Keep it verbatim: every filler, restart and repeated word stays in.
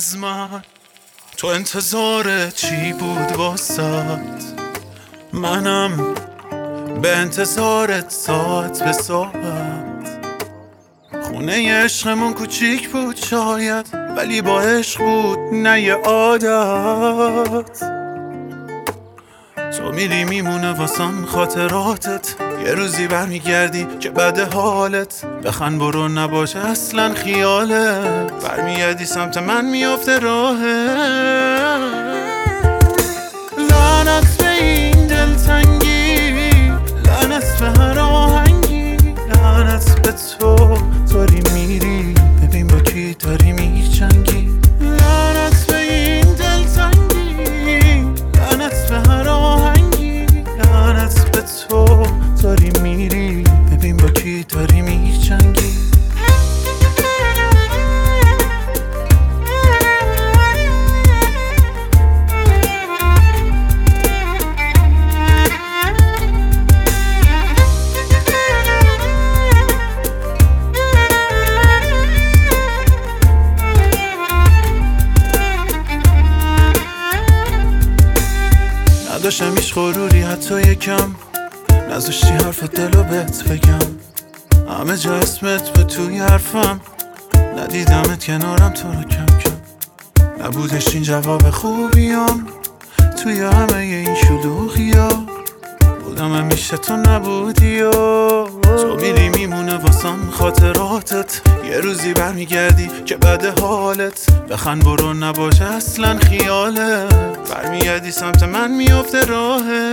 از من. تو انتظار چی بود واسات؟ منم به انتظارت ساعت به ساعت. خونه عشقمون کوچیک بود شاید، ولی با عشق بود نه یه عادت. تو میری میمونه واسم خاطراتت، یه روزی برمیگردی که بد حالت. بخند برو نباشه اصلا خیالت، برمیگردی سمت من میافته راهت. لعنت به این دلتنگی، لعنت به هر آهنگی، لعنت به تو داری میری ببین با کی داری میجنگی. لعنت به این دلتنگی، لعنت به هر آهنگی، لعنت به تو داری میری ببین با کی داری میجنگی. نداشتم هیچ غروری حتی یکم، نذاشتی حرف دلو بهت بگم. همه جا اسمت به توی حرفم، ندیدمت کنارم تو رو کم کم. نبودش این جواب خوبیام توی همه این شلوغی ها، بودم همیشه تو نبودی و تو میری میمونه واسم خاطراتت. یه روزی برمیگردی که بد حالت، بخند برو نباشه اصلا خیالت، برمیگردی سمت من میافته راهت.